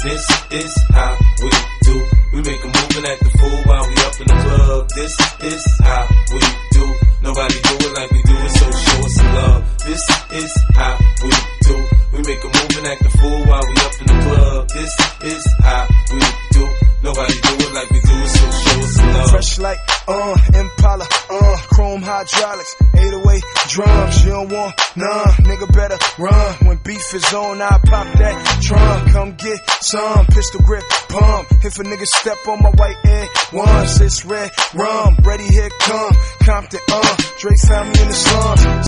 This is how we do. We make a move and act the fool while we up in the club. This is how we do. Nobody do it like we do it, so show us some love. This is how we do. We make a move and act the fool while we up in the club. This is how we do. Nobody do it like we do it, so show us some love. Fresh like, Impala, chrome hydraulics, 808 drums. You don't want none, nigga better run. When beef is on, I pop that trunk. Come get some, pistol grip, pump. If a nigga step on my white egg once, it's red rum. Ready, here come Compton, Drake found me in the slums.